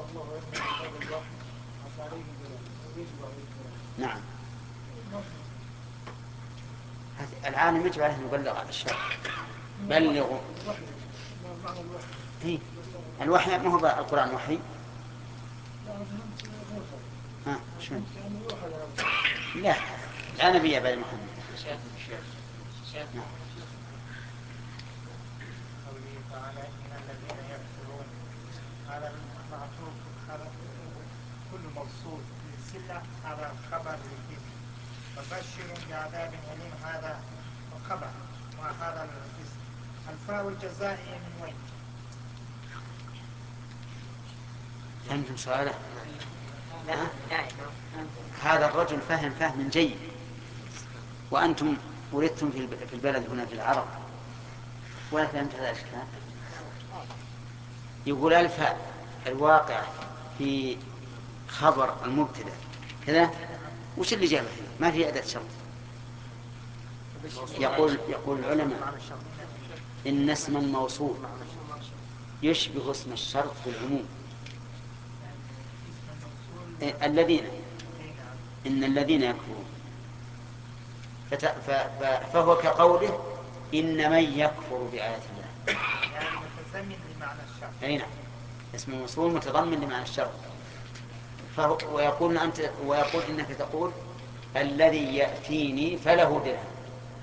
نعم. العالم يجب عليه أن يبلغ عن الشرع. بلغوا. الوحي ما هو القرآن وحي. شو؟ لا، لا نبي بعد محمد. نعم. قوله تعالى إن الذين يكفرون، هذا المعطوف كل موصول بالصلة هذا خبر للاسم، فبشر بعذاب أليم هذا خبر وهذا الاسم. الفاء الجزائية من وين؟ فهمتم سؤاله؟ هذا الرجل فهم فهم جيد، وأنتم ولدتم في البلد هنا في العرب ولا فهمت هذا الإشكال. يقول الفاء الواقع في خبر المبتدأ كذا، وش اللي جابه هنا؟ ما في أداة شرط. يقول العلماء إن اسم الموصول يشبه اسم الشرط في العموم. الذين، إن الذين يكفرون، فهو كقوله إن من يكفر بآيات الله، يعني متزمن لمعنى الشرط. أي نعم، اسم الموصول متضمن لمعنى الشرط. ويقول إنك تقول الذي يأتيني فله درهم،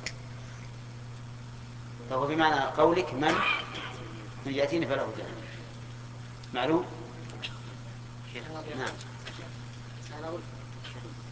فهو بمعنى قولك من يأتيني فله درهم. معلوم؟ نعم.